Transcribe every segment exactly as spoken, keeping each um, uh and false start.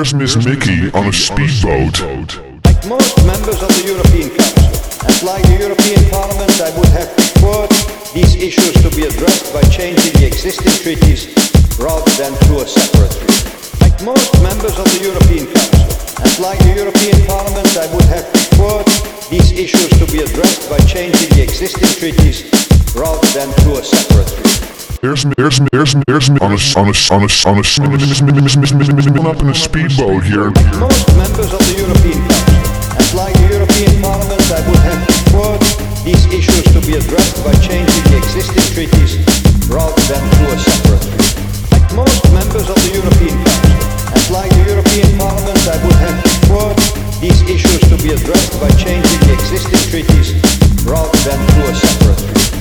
Here's Miss Mickey on a speedboat. Like most members of the European Council, and like the European Parliament, I would have preferred these issues to be addressed by changing the existing treaties rather than through a separate treaty. Like most members of the European Council, and like the European Parliament, I would have preferred these issues to be addressed by changing the existing treaties rather than through a separate treaty. Here's me, here's me, here's me, here's me on a, on a, on a, on a, up in a speedboat here. Most members of the European Council, and like the European Parliament, I would have preferred these issues to be addressed by changing the existing treaties rather than through a separate treaty. Like most members of the European Council, and like the European Parliament, I would have preferred these issues to be addressed by changing the existing treaties rather than through a separate treaty.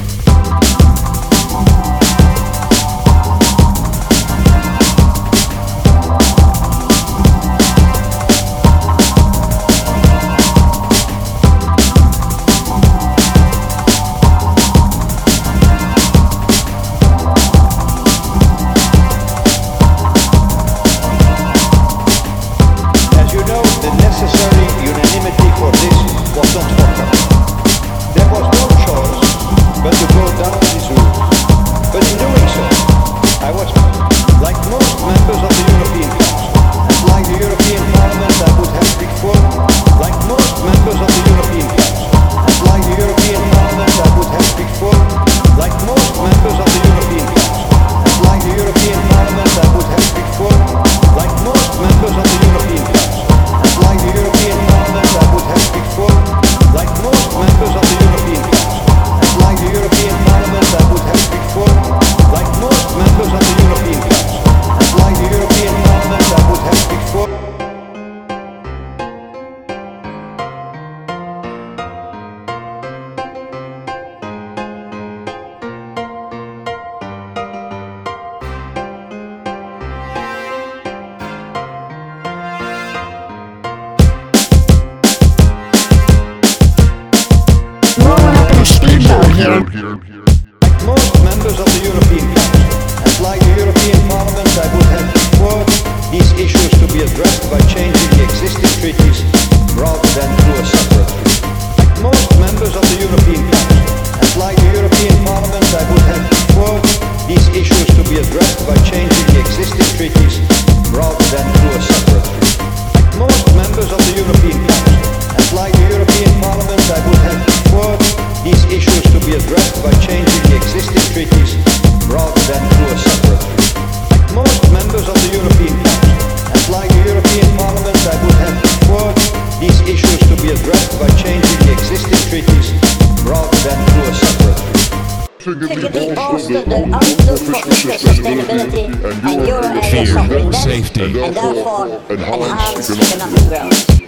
Like most members of the European Council, and like the European Parliament, I would have preferred these issues to be addressed by changing the existing treaties rather than through a separate treaty. Like most members of the European Council, and like the European Parliament, I would have preferred these issues to be addressed by changing the existing treaties rather than through a separate treaty. Like most members of the European Council, and like the European Parliament, I would have preferred these issues to be addressed by changing the existing treaties rather than through a separate treaty. Like most members of the European Council, and like the European Parliament, I would have preferred these issues to be addressed by changing the existing treaties rather than through a separate treaty. Tycker vi avslutar outlook for sustainability and euro area sovereign debt, and therefore enhance economic growth.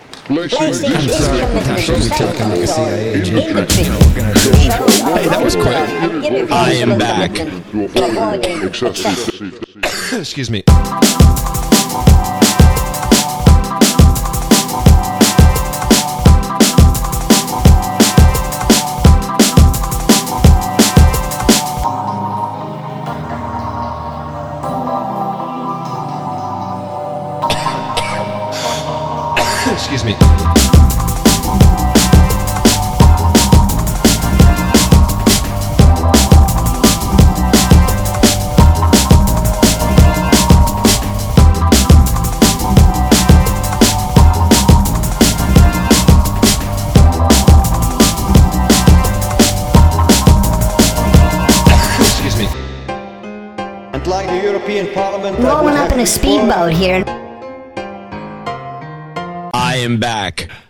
Placing this commitment to central role in the treaty shows our Hey, that was quick. and irreversible I am back. commitment to avoiding excessive. Excuse me. Excuse me. Excuse me. And like the European Parliament, I would Rolling have up in a preferred speedboat here. I am back.